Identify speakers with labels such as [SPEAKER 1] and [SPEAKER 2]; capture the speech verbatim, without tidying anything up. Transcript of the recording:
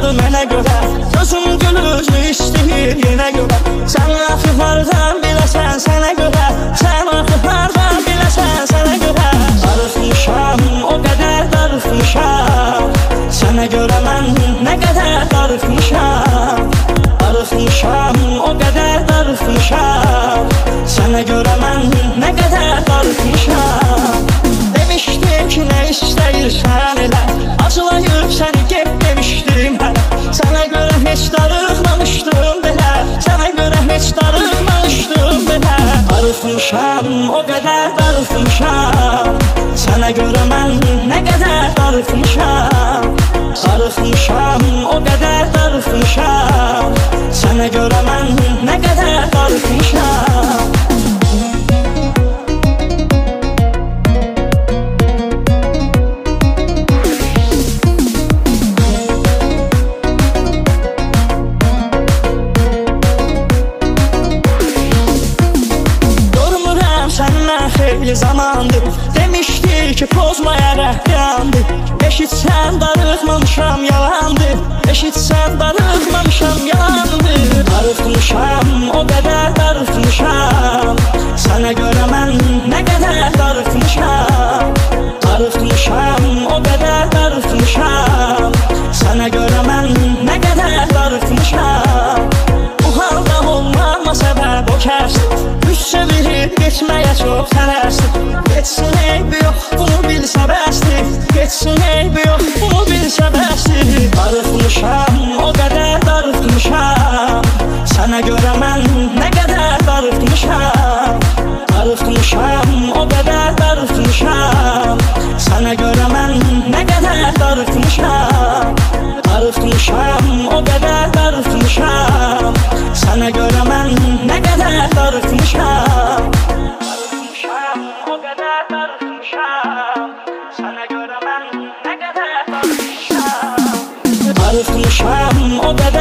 [SPEAKER 1] açıldı mənə görə. Gözüm gülücü istəyir yenə görə. Sən axı hardan biləsən sənə görə. Sən axı hardan biləsən sənə görə. Darıxmışam, o qədər darıxmışam. Sənə görə mən nə qədər darıxmışam. Darıxmışam, o qədər darıxmışam. Sənə görə mən nə qədər darıxmışam. Demişdim ki nə istəyirsən elə. Acılayıb səni get demişdim hələ. Sənə görə heç darıxmamışdım belə. Sənə görə heç darıxmamışdım belə. Darıxmışam, o qədər darıxmışam. Sənə görə mən nə qədər darıxmışam. Darıxmışam, o qədər darıxmışam. Sənə görə mən nə qədər darıxmışam. Xeyli zamandır demişdi ki pozmayaraq yandı. Eşitsən darıxmamışam yalandır. Eşitsən darıxmamışam yalandır. Darıxmışam, o qədər darıxmışam. Sənə görə mən nə qədər darıxmışam. Darıxmışam, o qədər darıxmışam. Sənə görə mən nə qədər darıxmışam. Bu halda olmama səbəb o kəsdir. Sevilir geçməyə çox tələsdir. Geçsin eybi yox, bunu bilsə bəsdir. Geçsin eybi yox, bunu bilsə bəsdir. Darıxmışam, o qədər darıxmışam. Sənə görə mən nə qədər darıxmışam. Darıxmışam, o qədər darıxmışam. Sənə görə mən nə qədər darıxmışam. Darıxmışam, o qədər darıxmışam. Sənə görə mən nə qədər darıxmışam. Darıxmışam, o qədər darıxmışam. Sənə görə mən nə qədər darıxmışam. Darıxmışam, o qədər